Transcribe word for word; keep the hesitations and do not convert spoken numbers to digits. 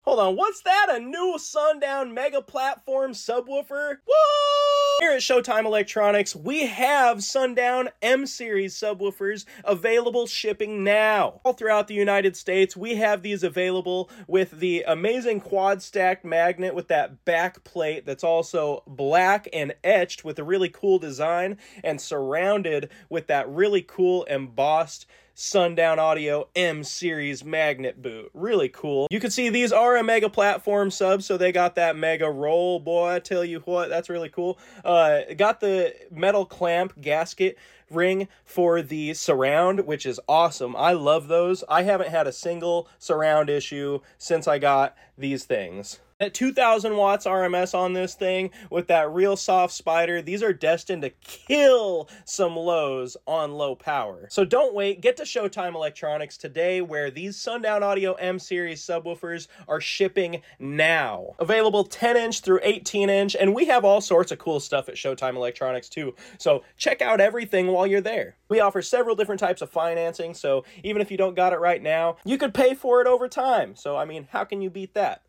Hold on, what's that? A new Sundown Mega Platform subwoofer? What? Here at Showtime Electronics, we have Sundown M-Series subwoofers available shipping now. All throughout the United States, we have these available with the amazing quad stacked magnet with that back plate that's also black and etched with a really cool design and surrounded with that really cool embossed Sundown Audio M-Series magnet boot. Really cool. You can see these are a Mega Platform sub, so they got that mega roll, boy. I tell you what, that's really cool. Uh, got the metal clamp gasket ring for the surround, which is awesome. I love those. I haven't had a single surround issue since I got these things. At two thousand watts R M S on this thing with that real soft spider, these are destined to kill some lows on low power. So don't wait, get to Showtime Electronics today where these Sundown Audio M-Series subwoofers are shipping now. Available ten inch through eighteen inch, and we have all sorts of cool stuff at Showtime Electronics too. So check out everything while you're there. We offer several different types of financing, so even if you don't got it right now, you could pay for it over time. So I mean, how can you beat that?